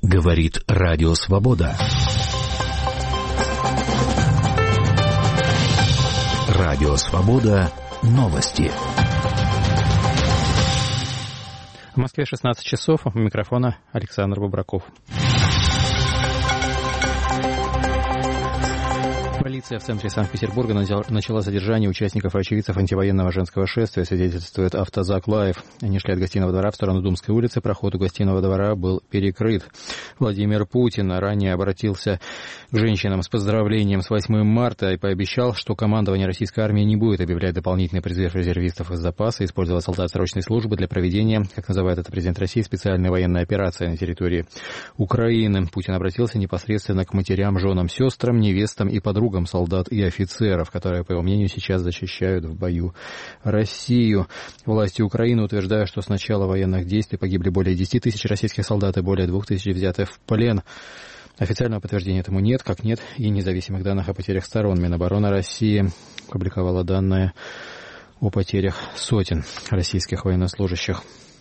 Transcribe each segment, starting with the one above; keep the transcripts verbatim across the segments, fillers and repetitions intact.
Говорит Радио Свобода. Радио Свобода. Новости. В Москве шестнадцать часов. У микрофона Александр Бубраков. Полиция в центре Санкт-Петербурга начала задержание участников и очевидцев антивоенного женского шествия, свидетельствует Автозак Лайв. Они шли от Гостиного двора в сторону Думской улицы. Проход у Гостиного двора был перекрыт. Владимир Путин ранее обратился к женщинам с поздравлением с восьмым марта и пообещал, что командование российской армии не будет объявлять дополнительный призыв резервистов из запаса, использовать солдат срочной службы для проведения, как называет это президент России, специальной военной операции на территории Украины. Путин обратился непосредственно к матерям, женам, сестрам, невестам и подругам солдат и офицеров, которые, по его мнению, сейчас защищают в бою Россию. Власти Украины утверждают, что с начала военных действий погибли более десять тысяч российских солдат и более двух тысяч взяты в плен. Официального подтверждения этому нет, как нет и независимых данных о потерях сторон. Минобороны России опубликовала данные о потерях сотен российских военнослужащих.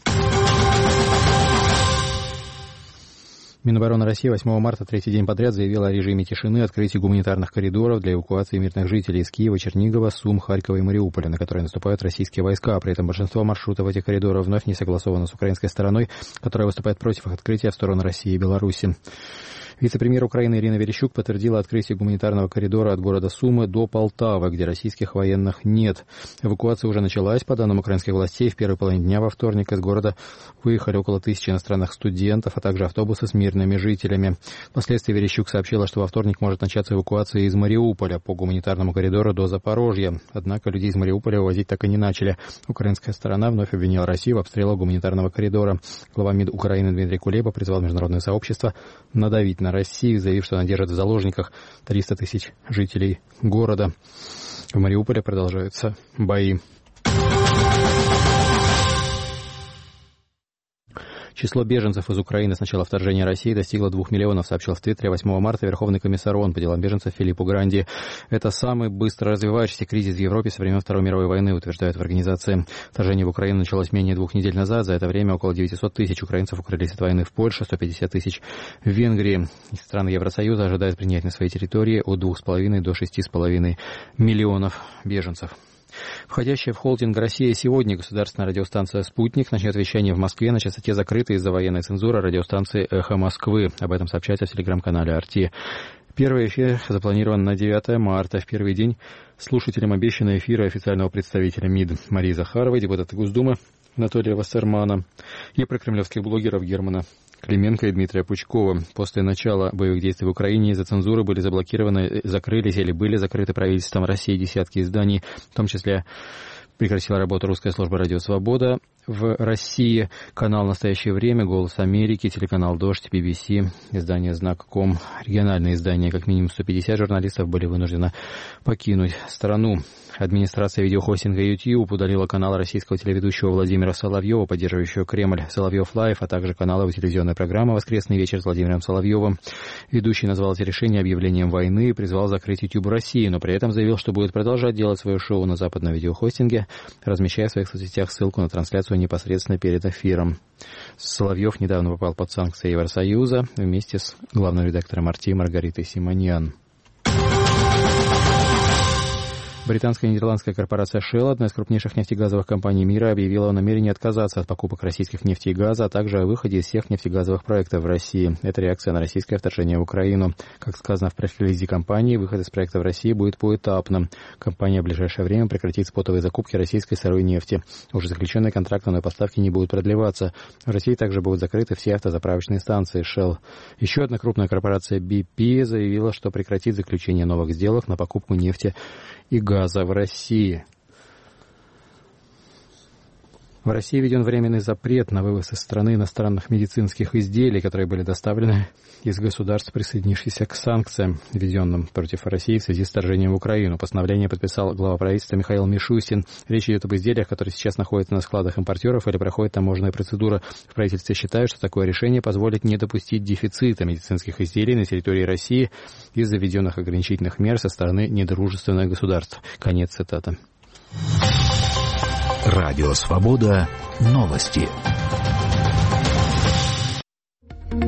Минобороны России восьмого марта, третий день подряд, заявила о режиме тишины, открытии гуманитарных коридоров для эвакуации мирных жителей из Киева, Чернигова, Сум, Харькова и Мариуполя, на которые наступают российские войска. При этом большинство маршрутов этих коридоров вновь не согласовано с украинской стороной, которая выступает против их открытия в сторону России и Беларуси. Вице-премьер Украины Ирина Верещук подтвердила открытие гуманитарного коридора от города Сумы до Полтавы, где российских военных нет. Эвакуация уже началась. По данным украинских властей, в первой половине дня во вторник из города выехали около тысячи иностранных студентов, а также автобусы с мирными жителями. Впоследствии Верещук сообщила, что во вторник может начаться эвакуация из Мариуполя по гуманитарному коридору до Запорожья. Однако людей из Мариуполя вывозить так и не начали. Украинская сторона вновь обвинила Россию в обстрелах гуманитарного коридора. Глава МИД Украины Дмитрий Кулеба призвал международное сообщество надавить на Россию, заявив, что она держит в заложниках триста тысяч жителей города. В Мариуполе продолжаются бои. Число беженцев из Украины с начала вторжения России достигло двух миллионов, сообщил в Твиттере восьмого марта Верховный комиссар ООН по делам беженцев Филиппо Гранди. Это самый быстро развивающийся кризис в Европе со времен Второй мировой войны, утверждают в организации. Вторжение в Украину началось менее двух недель назад. За это время около девятьсот тысяч украинцев укрылись от войны в Польше, сто пятьдесят тысяч в Венгрии. Страны Евросоюза ожидают принять на своей территории от двух с половиной до шести с половиной миллионов беженцев. Входящая в холдинг «Россия сегодня» государственная радиостанция «Спутник» начнет вещание в Москве на частоте закрытой из-за военной цензуры радиостанции «Эхо Москвы». Об этом сообщается в телеграм-канале «Арти». Первый эфир запланирован на девятое марта. В первый день слушателям обещаны эфиры официального представителя МИД Марии Захаровой, депутата Госдумы Анатолия Вассермана и прокремлевских блогеров Германа Клименко и Дмитрия Пучкова. После начала боевых действий в Украине из-за цензуры были заблокированы, закрылись или были закрыты правительством России десятки изданий, в том числе прекратила работу русская служба «Радио Свобода» в России, канал «Настоящее время», «Голос Америки», телеканал «Дождь», би би си, издание «Знак точка ком». Региональные издания, как минимум сто пятьдесят журналистов, были вынуждены покинуть страну. Администрация видеохостинга YouTube удалила канал российского телеведущего Владимира Соловьева, поддерживающего Кремль, Соловьев Лайв, а также каналы телевизионной программы «Воскресный вечер» с Владимиром Соловьевым. Ведущий назвал это решение объявлением войны и призвал закрыть YouTube России, но при этом заявил, что будет продолжать делать свое шоу на западном видеохостинге, размещая в своих соцсетях ссылку на трансляцию непосредственно перед эфиром. Соловьев недавно попал под санкции Евросоюза вместе с главным редактором Арти Маргаритой Симоньян. Британская и нидерландская корпорация Shell, одна из крупнейших нефтегазовых компаний мира, объявила о намерении отказаться от покупок российских нефти и газа, а также о выходе из всех нефтегазовых проектов в России. Это реакция на российское вторжение в Украину. Как сказано в пресс-релизе компании, выход из проекта в России будет поэтапным. Компания в ближайшее время прекратит спотовые закупки российской сырой нефти. Уже заключенные контракты на поставки не будут продлеваться. В России также будут закрыты все автозаправочные станции Shell. Еще одна крупная корпорация би пи заявила, что прекратит заключение новых сделок на покупку нефти и газа в России. В России введен временный запрет на вывоз из страны иностранных медицинских изделий, которые были доставлены из государств, присоединившихся к санкциям, введенным против России в связи с вторжением в Украину. Постановление подписал глава правительства Михаил Мишустин. Речь идет об изделиях, которые сейчас находятся на складах импортеров или проходят таможенную процедуру. В правительстве считают, что такое решение позволит не допустить дефицита медицинских изделий на территории России из-за введенных ограничительных мер со стороны недружественных государств. Конец цитаты. Радио Свобода. Новости.